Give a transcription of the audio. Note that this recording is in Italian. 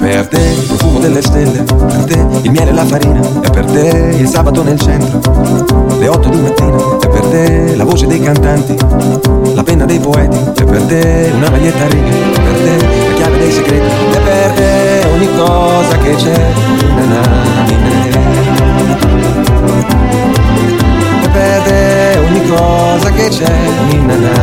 per te il profumo delle stelle, per te il miele e la farina, è per te il sabato nel centro, le 8 di mattina, è per te la voce dei cantanti, la penna dei poeti, è per te una maglietta a righe, è per te la chiave dei segreti, è per te ogni cosa che c'è in anime, è per te ogni cosa che c'è in anime.